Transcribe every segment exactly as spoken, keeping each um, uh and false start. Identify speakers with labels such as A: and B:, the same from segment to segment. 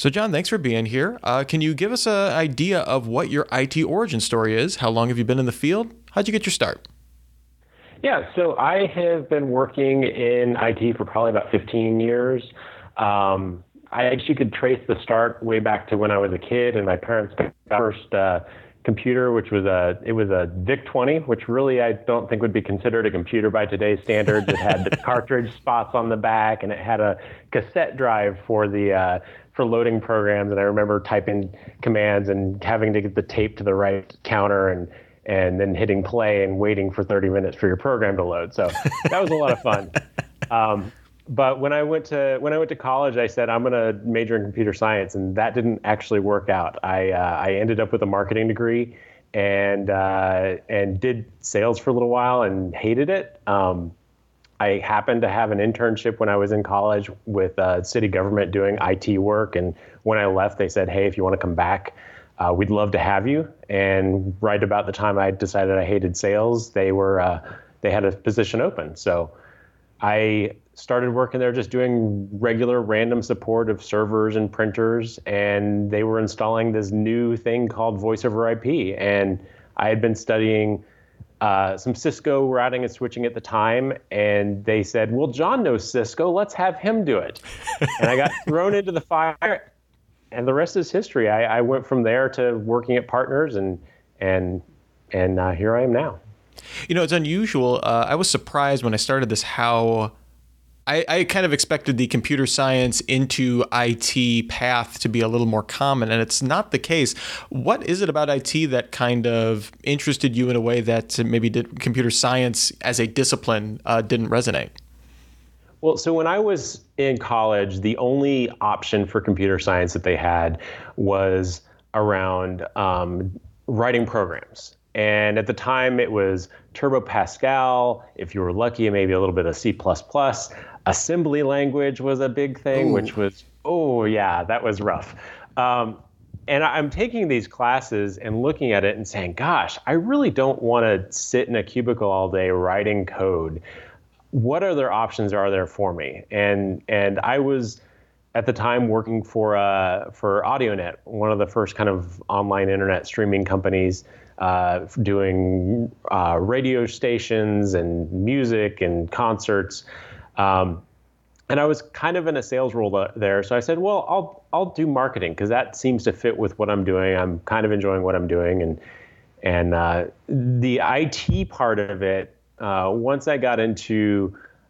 A: So, John, thanks for being here. Uh, can you give us an idea of what your I T origin story is? How long have you been in the field? How'd you get your start?
B: Yeah, so I have been working in I T for probably about fifteen years. Um, I actually could trace the start way back to when I was a kid, and my parents got my first uh, computer, which was a it was a VIC twenty, which really I don't think would be considered a computer by today's standards. It had the cartridge spots on the back, and it had a cassette drive for the uh, for loading programs. And I remember typing commands and having to get the tape to the right counter and and then hitting play and waiting for thirty minutes for your program to load. So that was a lot of fun. Um, but when I went to when I went to college, I said I'm going to major in computer science, and that didn't actually work out. I uh, I ended up with a marketing degree, and uh, and did sales for a little while and hated it. Um, I happened to have an internship when I was in college with uh, city government doing I T work, and when I left, they said, "Hey, if you want to come back, Uh, we'd love to have you." And right about the time I decided I hated sales, they were uh, they had a position open. So I started working there, just doing regular random support of servers and printers, and they were installing this new thing called Voice over I P. And I had been studying uh, some Cisco routing and switching at the time, and they said, "Well, John knows Cisco, let's have him do it." And I got thrown into the fire. And the rest is history. I, I went from there to working at Partners, and and and uh, here I am now.
A: You know, it's unusual. Uh, I was surprised when I started this how I, I kind of expected the computer science into I T path to be a little more common, and it's not the case. What is it about I T that kind of interested you in a way that maybe did computer science as a discipline uh, didn't resonate?
B: Well, so when I was in college, the only option for computer science that they had was around um, writing programs. And at the time, it was Turbo Pascal. If you were lucky, maybe a little bit of C plus plus. Assembly language was a big thing, Ooh. which was, oh, yeah, that was rough. Um, and I'm taking these classes and looking at it and saying, gosh, I really don't want to sit in a cubicle all day writing code. What other options are there for me? And and I was at the time working for uh, for AudioNet, one of the first kind of online internet streaming companies, uh, doing uh, radio stations and music and concerts. Um, and I was kind of in a sales role there, so I said, well, I'll I'll do marketing because that seems to fit with what I'm doing. I'm kind of enjoying what I'm doing, and and uh, the I T part of it. Uh, once I got into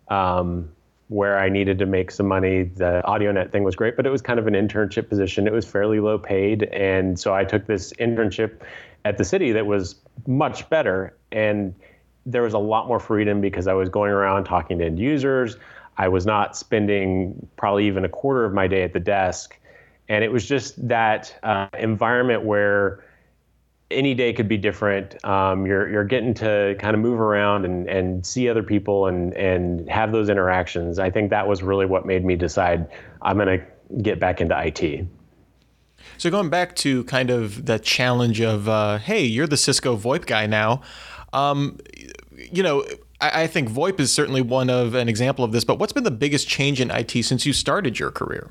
B: um, where I needed to make some money, the AudioNet thing was great, but it was kind of an internship position. It was fairly low paid. And so I took this internship at the city that was much better. And there was a lot more freedom because I was going around talking to end users. I was not spending probably even a quarter of my day at the desk. And it was just that uh, environment where any day could be different. Um, you're you're getting to kind of move around and, and see other people and, and have those interactions. I think that was really what made me decide I'm going to get back into I T.
A: So going back to kind of the challenge of, uh, hey, you're the Cisco VoIP guy now. Um, you know, I, I think VoIP is certainly one of an example of this, but what's been the biggest change in I T since you started your career?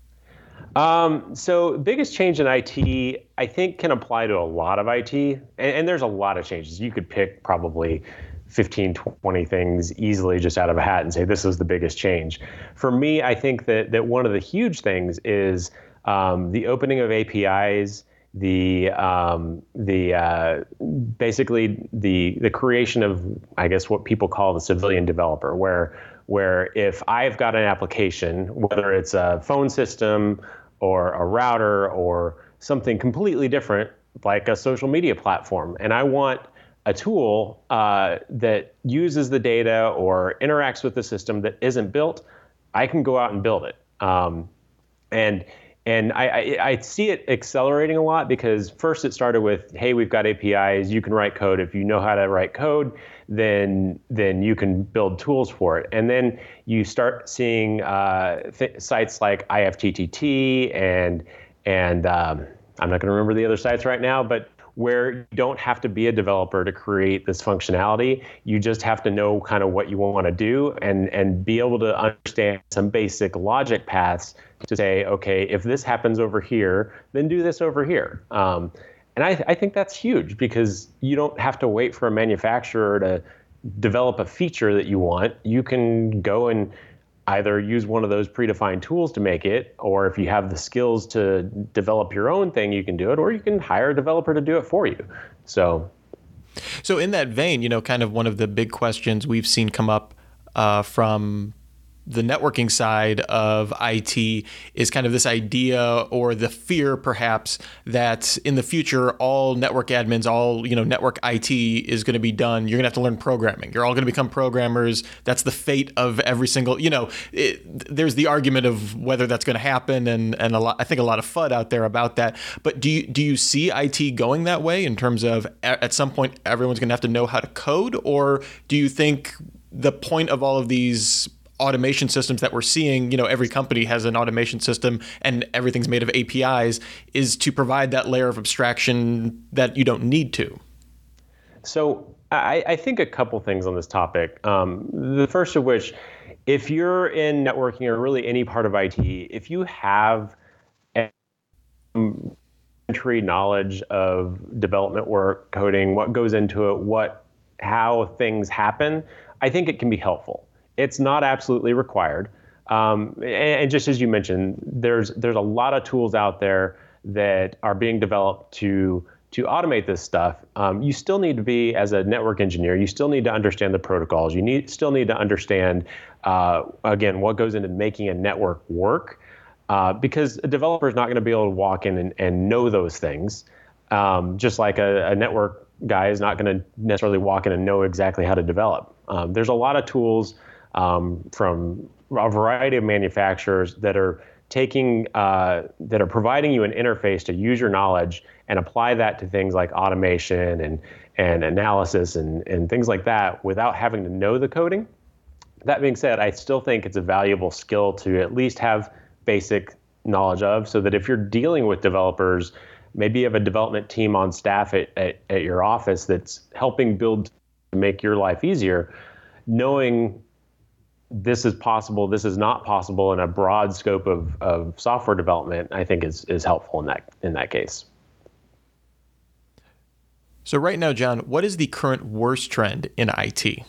B: Um, so biggest change in I T, I think can apply to a lot of I T, and, and there's a lot of changes. You could pick probably fifteen, twenty things easily just out of a hat and say, this is the biggest change. For me, I think that, that one of the huge things is um, the opening of A P Is, the um, the uh, basically the the creation of, I guess, what people call the civilian developer, where where if I've got an application, whether it's a phone system or a router or something completely different, like a social media platform, and I want a tool uh, that uses the data or interacts with the system that isn't built, I can go out and build it. Um, and and I, I, I see it accelerating a lot because first it started with, hey, we've got A P Is, you can write code. If you know how to write code, then then you can build tools for it. And then you start seeing uh, th- sites like I F T T T and and um, I'm not going to remember the other sites right now, but where you don't have to be a developer to create this functionality. You just have to know kind of what you want to do and, and be able to understand some basic logic paths to say, okay, if this happens over here, then do this over here. Um, and I, I think that's huge because you don't have to wait for a manufacturer to develop a feature that you want. You can go and either use one of those predefined tools to make it, or if you have the skills to develop your own thing, you can do it, or you can hire a developer to do it for you. So,
A: so in that vein, you know, kind of one of the big questions we've seen come up uh, from the networking side of I T is kind of this idea or the fear perhaps that in the future, all network admins, all, you know, network I T is going to be done. You're going to have to learn programming. You're all going to become programmers. That's the fate of every single, you know, it, there's the argument of whether that's going to happen. And, and a lot, I think a lot of FUD out there about that. But do you, do you see I T going that way in terms of at some point, everyone's going to have to know how to code? Or do you think the point of all of these automation systems that we're seeing, you know, every company has an automation system and everything's made of A P Is, is to provide that layer of abstraction that you don't need to?
B: So I, I think a couple things on this topic. Um, the first of which, if you're in networking or really any part of I T, if you have entry knowledge of development work, coding, what goes into it, what, how things happen, I think it can be helpful. It's not absolutely required. Um, and, and just as you mentioned, there's there's a lot of tools out there that are being developed to to automate this stuff. Um, you still need to be, as a network engineer, you still need to understand the protocols. You need still need to understand, uh, again, what goes into making a network work, uh, because a developer is not going to be able to walk in and, and know those things, um, just like a, a network guy is not going to necessarily walk in and know exactly how to develop. Um, there's a lot of tools Um, from a variety of manufacturers that are taking, uh, that are providing you an interface to use your knowledge and apply that to things like automation and and analysis and, and things like that without having to know the coding. That being said, I still think it's a valuable skill to at least have basic knowledge of, so that if you're dealing with developers, maybe you have a development team on staff at, at, at your office that's helping build to make your life easier, knowing this is possible, this is not possible in a broad scope of, of software development, I think is is helpful in that in that case.
A: So right now, John, what is the current worst trend in I T?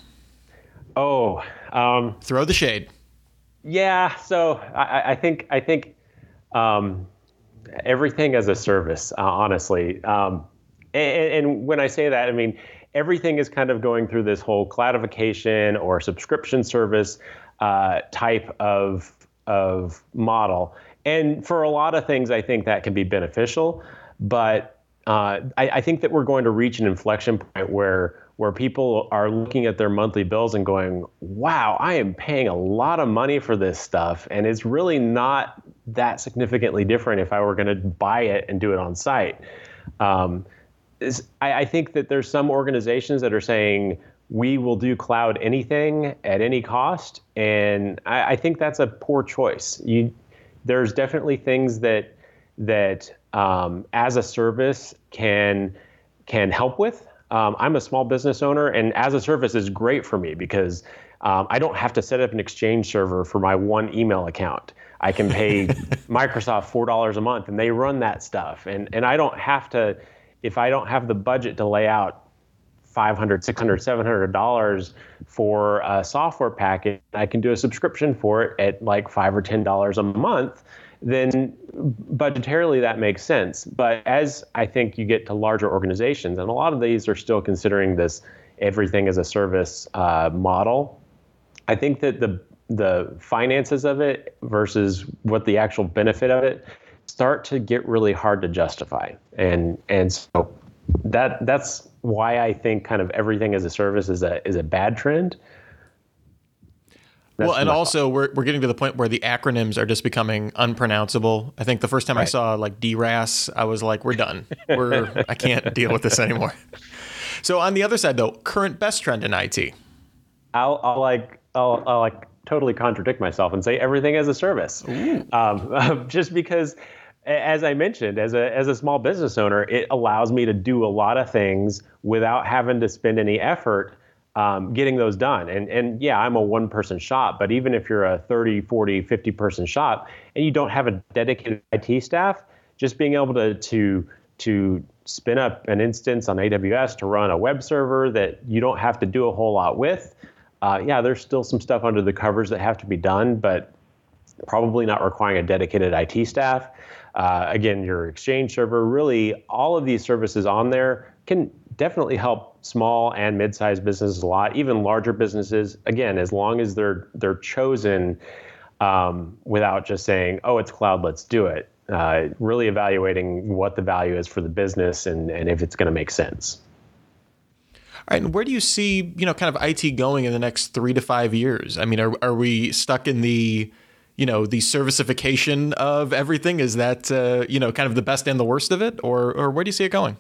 B: Oh, um,
A: throw the shade.
B: Yeah, so I, I think I think um, everything as a service, uh, honestly. Um, and, and when I say that, I mean everything is kind of going through this whole cloudification or subscription service uh, type of of model. And for a lot of things, I think that can be beneficial. But uh, I, I think that we're going to reach an inflection point where where people are looking at their monthly bills and going, wow, I am paying a lot of money for this stuff. And it's really not that significantly different if I were going to buy it and do it on site. Um, is, I, I think that there's some organizations that are saying, we will do cloud anything at any cost. And I, I think that's a poor choice. You, there's definitely things that that um, as a service can can help with. Um, I'm a small business owner, and as a service is great for me because um, I don't have to set up an Exchange server for my one email account. I can pay Microsoft four dollars a month, and they run that stuff. And and I don't have to, if I don't have the budget to lay out five hundred, six hundred, seven hundred dollars for a software package, I can do a subscription for it at like five or ten dollars a month. Then budgetarily that makes sense. But as I think you get to larger organizations, and a lot of these are still considering this everything as a service uh, model, I think that the the finances of it versus what the actual benefit of it start to get really hard to justify. And and so that that's why I think kind of everything as a service is a is a bad trend.
A: That's well, and also we're we're getting to the point where the acronyms are just becoming unpronounceable. I think the first time right. I saw like D R A S, I was like, we're done. We're I can't deal with this anymore. So on the other side, though, current best trend in I T.
B: I'll, I'll like I'll, I'll like totally contradict myself and say everything as a service, um, just because as I mentioned, as a as a small business owner, it allows me to do a lot of things without having to spend any effort um, getting those done. And and yeah, I'm a one person shop, but even if you're a thirty, forty, fifty person shop and you don't have a dedicated I T staff, just being able to to to spin up an instance on A W S to run a web server that you don't have to do a whole lot with. Uh, yeah, there's still some stuff under the covers that have to be done, but probably not requiring a dedicated I T staff. Uh, again, your Exchange server, really all of these services on there can definitely help small and mid-sized businesses a lot, even larger businesses. Again, as long as they're they're chosen um, without just saying, "Oh, it's cloud, let's do it." Uh, really evaluating what the value is for the business and and if it's going to make sense.
A: All right, and where do you see, you know, kind of I T going in the next three to five years? I mean, are are we stuck in the you know, the servicification of everything? Is that, uh, you know, kind of the best and the worst of it? Or or where do you see it going?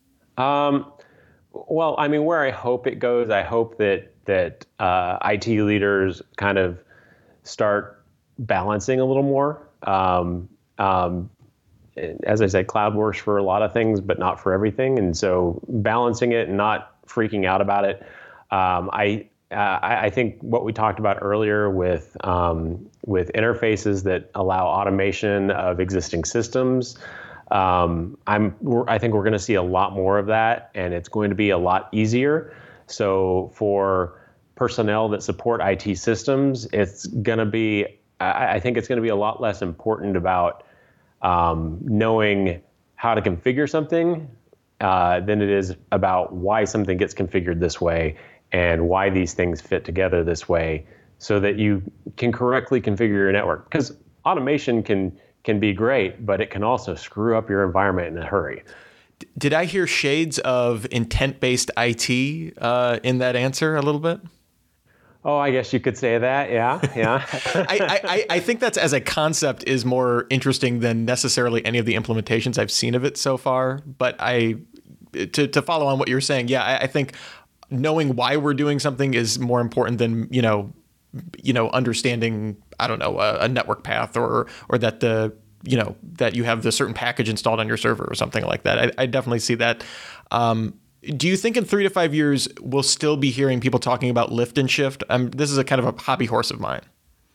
B: Um, well, I mean, where I hope it goes, I hope that that uh, I T leaders kind of start balancing a little more. Um, um, as I said, cloud works for a lot of things, but not for everything. And so balancing it and not freaking out about it. Um, I Uh, I, I think what we talked about earlier with um, with interfaces that allow automation of existing systems, um, I'm I think we're going to see a lot more of that, and it's going to be a lot easier. So for personnel that support I T systems, it's going to be I, I think it's going to be a lot less important about um, knowing how to configure something uh, than it is about why something gets configured this way and why these things fit together this way so that you can correctly configure your network. Because automation can can be great, but it can also screw up your environment in a hurry.
A: Did I hear shades of intent-based I T uh, in that answer a little bit?
B: Oh, I guess you could say that. Yeah, yeah.
A: I, I, I think that's, as a concept, is more interesting than necessarily any of the implementations I've seen of it so far. But I, to to follow on what you're saying, yeah, I, I think knowing why we're doing something is more important than, you know, you know, understanding, I don't know, a, a network path or or that the, you know, that you have the certain package installed on your server or something like that. I, I definitely see that. Um, do you think in three to five years we'll still be hearing people talking about lift and shift? Um, this is a kind of a hobby horse of mine.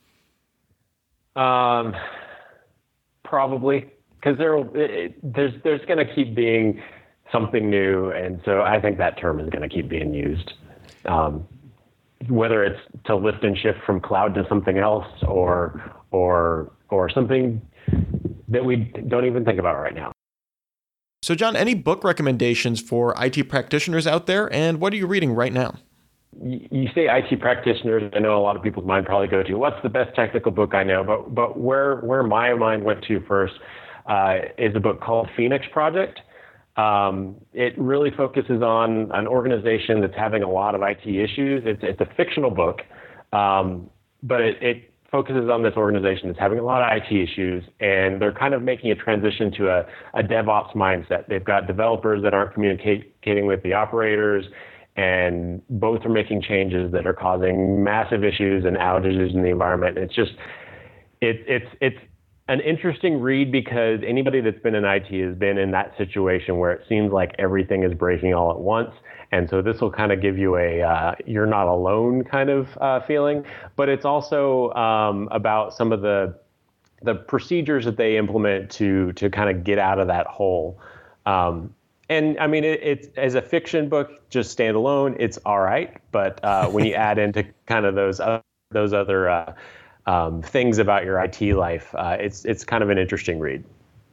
B: Um, probably, because there will there's there's going to keep being something new, and so I think that term is going to keep being used. Um, whether it's to lift and shift from cloud to something else, or or or something that we don't even think about right now.
A: So, John, any book recommendations for I T practitioners out there, and what are you reading right now?
B: You say I T practitioners, I know a lot of people's mind probably go to, what's the best technical book I know? But but where where my mind went to first uh, is a book called Phoenix Project. Um, it really focuses on an organization that's having a lot of I T issues. It's, it's a fictional book, um, but it, it focuses on this organization that's having a lot of I T issues, and they're kind of making a transition to a, a DevOps mindset. They've got developers that aren't communicating with the operators, and both are making changes that are causing massive issues and outages in the environment. It's just, it, it's, it's, an interesting read because anybody that's been in I T has been in that situation where it seems like everything is breaking all at once. And so this will kind of give you a uh, you're not alone kind of uh, feeling. But it's also um, about some of the the procedures that they implement to to kind of get out of that hole. Um, and I mean, it, it's as a fiction book, just standalone, it's all right. But uh, when you add into kind of those uh, those other uh, Um, things about your I T life, uh, it's it's kind of an interesting read.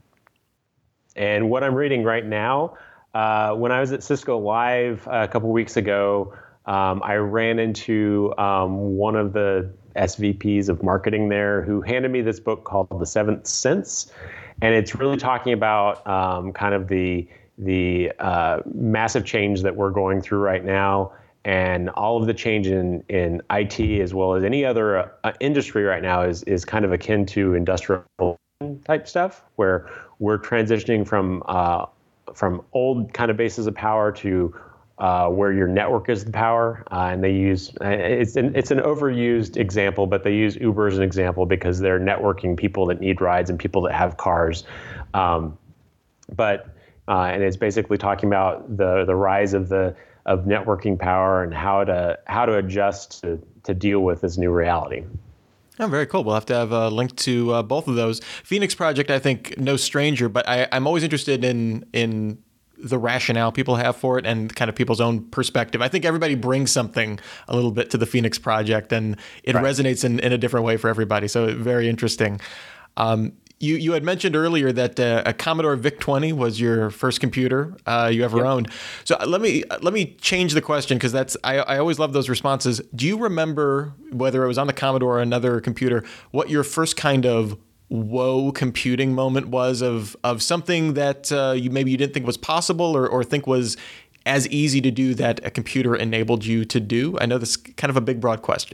B: And what I'm reading right now, uh, when I was at Cisco Live a couple weeks ago, um, I ran into um, one of the S V Ps of marketing there who handed me this book called The Seventh Sense, and it's really talking about um, kind of the the uh, massive change that we're going through right now. And all of the change in, in I T as well as any other uh, industry right now is is kind of akin to industrial type stuff, where we're transitioning from uh, from old kind of bases of power to uh, where your network is the power, uh, and they use it's an it's an overused example, but they use Uber as an example because they're networking people that need rides and people that have cars, um, but uh, and it's basically talking about the the rise of the of networking power and how to how to adjust to to deal with this new reality.
A: Oh, very cool. We'll have to have a link to uh, both of those. Phoenix Project, I think, no stranger, but I, I'm always interested in in the rationale people have for it and kind of people's own perspective. I think everybody brings something a little bit to the Phoenix Project, and it right. resonates in, in a different way for everybody. So very interesting. Um, You you had mentioned earlier that uh, a Commodore VIC twenty was your first computer uh, you ever yep. owned. So let me let me change the question, because that's I, I always love those responses. Do you remember, whether it was on the Commodore or another computer, what your first kind of whoa computing moment was of of something that uh, you maybe you didn't think was possible, or or think was as easy to do that a computer enabled you to do? I know this is kind of a big, broad question.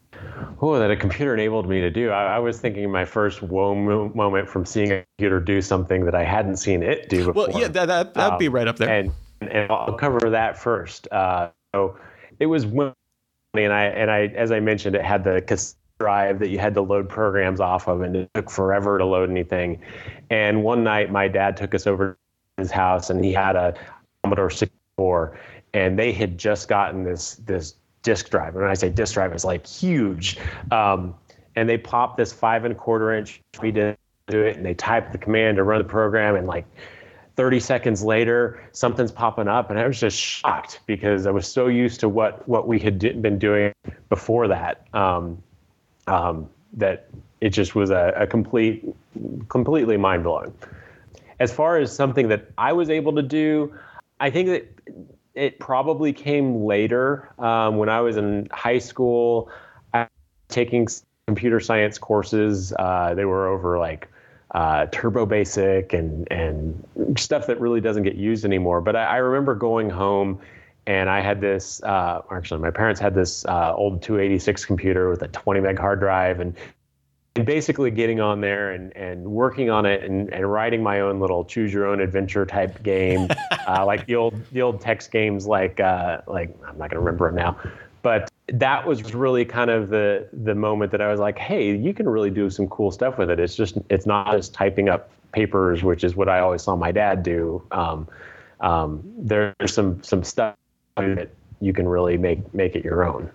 B: Oh, that a computer enabled me to do. I, I was thinking my first whoa mo- moment from seeing a computer do something that I hadn't seen it do before.
A: Well, yeah, that, that, that'd um, be right up there.
B: And, and I'll cover that first. Uh, so it was when, and I, and I, as I mentioned, it had the cassette drive that you had to load programs off of, and it took forever to load anything. And one night my dad took us over to his house, and he had a Commodore sixty-four, and they had just gotten this, this, disk drive. And when I say disk drive, it's like huge. Um, and they popped this five and a quarter inch we did do it, and they typed the command to run the program, and like thirty seconds later, something's popping up, and I was just shocked because I was so used to what what we had been doing before that, um, um, that it just was a, a complete, completely mind blowing. As far as something that I was able to do, I think that it probably came later. Um, when I was in high school, I was taking computer science courses. Uh, they were over like uh, Turbo Basic and and stuff that really doesn't get used anymore. But I, I remember going home, and I had this, uh, actually my parents had this uh, old two eighty-six computer with a twenty meg hard drive, and And basically getting on there and, and working on it and, and writing my own little choose your own adventure type game, uh, like the old the old text games, like uh, like I'm not gonna remember it now, but that was really kind of the the moment that I was like, hey, you can really do some cool stuff with it. It's just it's not just typing up papers, which is what I always saw my dad do. Um, um, there's some some stuff that you can really make make it your own.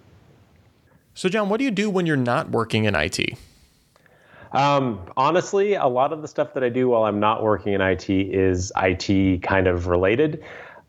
A: So John, what do you do when you're not working in I T?
B: Um, honestly, a lot of the stuff that I do while I'm not working in I T is I T kind of related.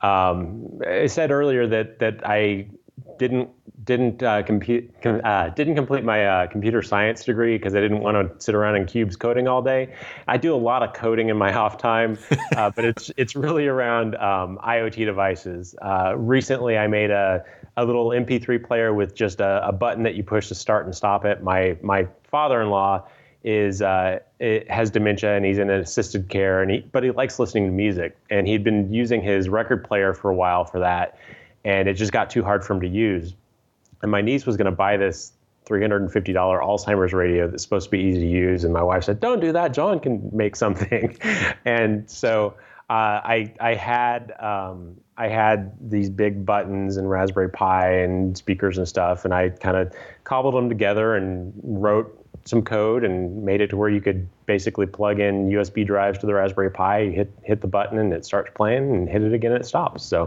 B: Um, I said earlier that that I didn't didn't uh, compute uh, didn't complete my uh, computer science degree because I didn't want to sit around in cubes coding all day. I do a lot of coding in my off time, uh, but it's it's really around um, IoT devices. Uh, recently, I made a a little M P three player with just a, a button that you push to start and stop it. My my father-in-law is uh, it has dementia, and he's in assisted care, and he, but he likes listening to music, and he'd been using his record player for a while for that, and it just got too hard for him to use. And my niece was going to buy this three hundred fifty dollars Alzheimer's radio that's supposed to be easy to use, and my wife said, "Don't do that. John can make something." And so uh, I I had um, I had these big buttons and Raspberry Pi and speakers and stuff, and I kind of cobbled them together and wrote some code and made it to where you could basically plug in U S B drives to the Raspberry Pi, hit hit the button, and it starts playing, and hit it again and it stops. So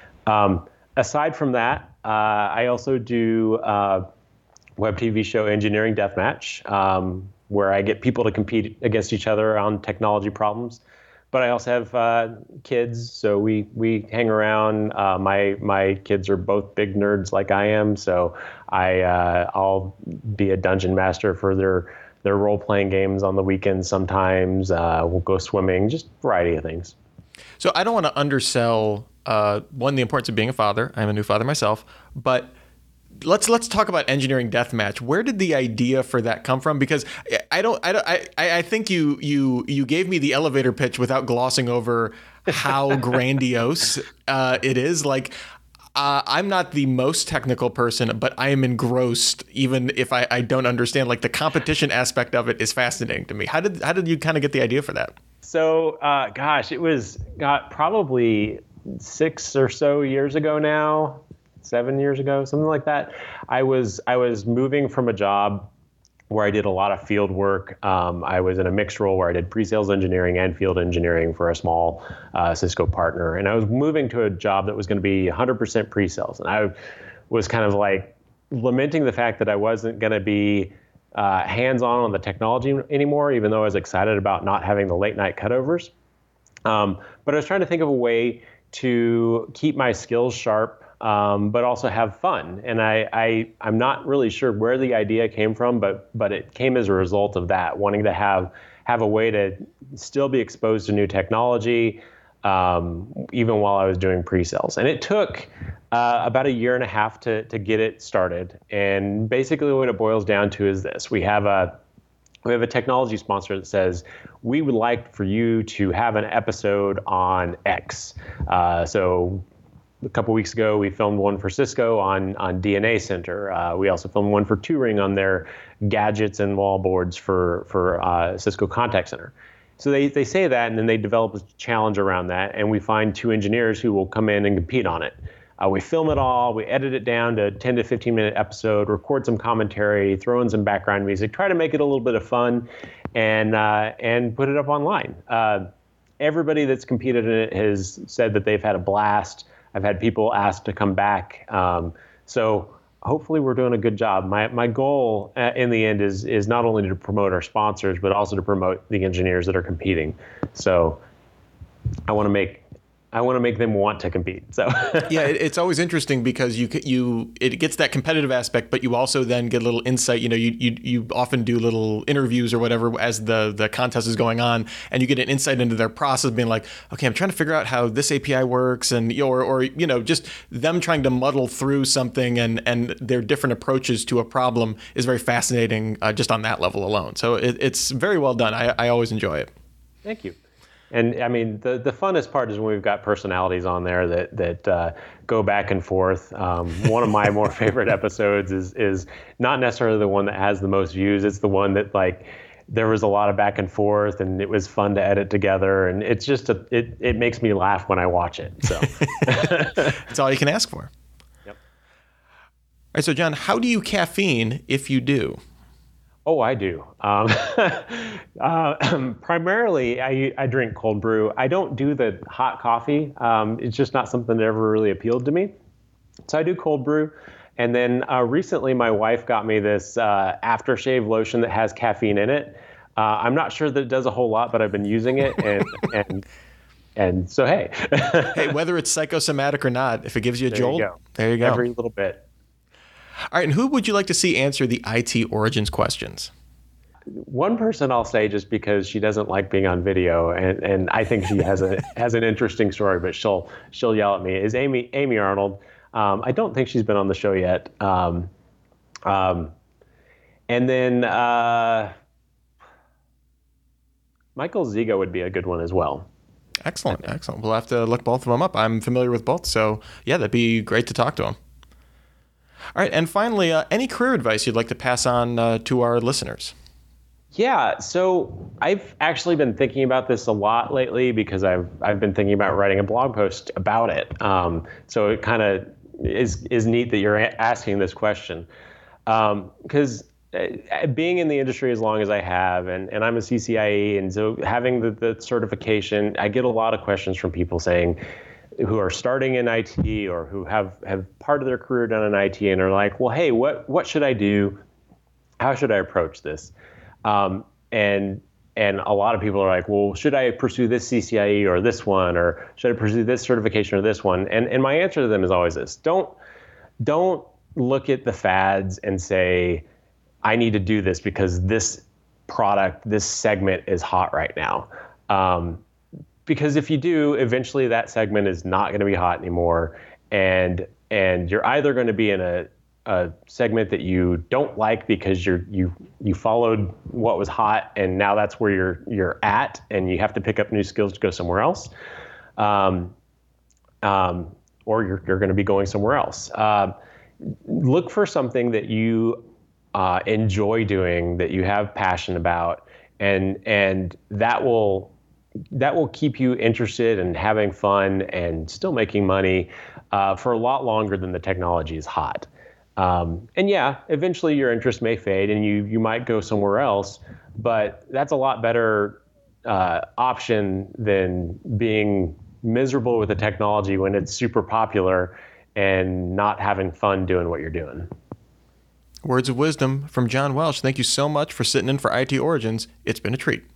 B: um, aside from that, uh, I also do uh, web T V show Engineering Deathmatch, um, where I get people to compete against each other on technology problems. But I also have uh, kids, so we we hang around. Uh, my my kids are both big nerds like I am, so I uh, I'll be a dungeon master for their their role playing games on the weekends. Sometimes uh, we'll go swimming, just a variety of things.
A: So I don't want to undersell uh, one, the importance of being a father. I'm a new father myself, but let's let's talk about Engineering Deathmatch. Where did the idea for that come from? Because I don't I don't, I, I think you you you gave me the elevator pitch without glossing over how grandiose uh, it is. Like uh, I'm not the most technical person, but I am engrossed even if I, I don't understand. Like the competition aspect of it is fascinating to me. How did how did you kind of get the idea for that?
B: So uh, gosh, it was got probably six or so years ago now, seven years ago, something like that, I was I was moving from a job where I did a lot of field work. Um, I was in a mixed role where I did pre-sales engineering and field engineering for a small uh, Cisco partner. And I was moving to a job that was going to be one hundred percent pre-sales. And I was kind of like lamenting the fact that I wasn't going to be uh, hands-on on the technology anymore, even though I was excited about not having the late night cutovers. Um, but I was trying to think of a way to keep my skills sharp, Um, but also have fun. And I, I, I'm not really sure where the idea came from, but but it came as a result of that, wanting to have have a way to still be exposed to new technology, um, even while I was doing pre-sales. And it took uh, about a year and a half to to get it started. And basically what it boils down to is this. We have a we have a technology sponsor that says, we would like for you to have an episode on X. Uh, so A couple weeks ago, we filmed one for Cisco on, on D N A Center. Uh, we also filmed one for Turing on their gadgets and wallboards for, for uh, Cisco Contact Center. So they, they say that, and then they develop a challenge around that, and we find two engineers who will come in and compete on it. Uh, we film it all, we edit it down to ten to fifteen minute episode, record some commentary, throw in some background music, try to make it a little bit of fun, and uh, and put it up online. Uh, everybody that's competed in it has said that they've had a blast. I've had people ask to come back. Um, so hopefully we're doing a good job. My my goal uh, in the end is is not only to promote our sponsors, but also to promote the engineers that are competing. So I want to make I want to make them want to compete. So
A: yeah, it, it's always interesting because you you it gets that competitive aspect, but you also then get a little insight. You know, you you you often do little interviews or whatever as the the contest is going on, and you get an insight into their process, being like, okay, I'm trying to figure out how this A P I works, and or or you know, just them trying to muddle through something and and their different approaches to a problem is very fascinating uh, just on that level alone. So it, it's very well done. I I always enjoy it.
B: Thank you. And I mean, the, the funnest part is when we've got personalities on there that that uh, go back and forth. Um, one of my more favorite episodes is is not necessarily the one that has the most views. It's the one that like there was a lot of back and forth, and it was fun to edit together. And it's just a, it it makes me laugh when I watch it. So
A: that's all you can ask for.
B: Yep.
A: All right, so John, how do you caffeine if you do?
B: Oh, I do. Um, uh, primarily, I, I drink cold brew. I don't do the hot coffee. Um, it's just not something that ever really appealed to me. So I do cold brew. And then uh, recently, my wife got me this uh, aftershave lotion that has caffeine in it. Uh, I'm not sure that it does a whole lot, but I've been using it. And and, and so, hey.
A: Hey, whether it's psychosomatic or not, if it gives you a
B: there
A: jolt,
B: you go.
A: there you go.
B: Every little bit.
A: All right, and who would you like to see answer the I T origins questions?
B: One person I'll say, just because she doesn't like being on video, and, and I think she has a has an interesting story, but she'll she'll yell at me, is Amy Amy Arnold. Um, I don't think she's been on the show yet. Um, um, and then uh, Michael Ziga would be a good one as well.
A: Excellent, excellent. We'll have to look both of them up. I'm familiar with both, so yeah, that'd be great to talk to them. All right, and finally, uh, any career advice you'd like to pass on uh, to our listeners?
B: Yeah, so I've actually been thinking about this a lot lately because I've I've been thinking about writing a blog post about it. Um, so it kind of is is neat that you're asking this question, because um, being in the industry as long as I have, and, and I'm a C C I E, and so having the, the certification, I get a lot of questions from people saying, who are starting in I T or who have, have part of their career done in I T and are like, well, hey, what what should I do? How should I approach this? Um, and and a lot of people are like, well, should I pursue this C C I E or this one, or should I pursue this certification or this one? And and my answer to them is always this: don't don't look at the fads and say, I need to do this because this product, this segment is hot right now. Um, Because if you do, eventually that segment is not going to be hot anymore, and and you're either going to be in a, a segment that you don't like because you're you you followed what was hot, and now that's where you're you're at, and you have to pick up new skills to go somewhere else, um, um, or you're you're going to be going somewhere else. Uh, look for something that you uh, enjoy doing, that you have passion about, and and that will that will keep you interested and having fun and still making money uh, for a lot longer than the technology is hot. Um, and yeah, eventually your interest may fade and you you might go somewhere else, but that's a lot better uh, option than being miserable with the technology when it's super popular and not having fun doing what you're doing.
A: Words of wisdom from John Welsh. Thank you so much for sitting in for I T Origins. It's been a treat.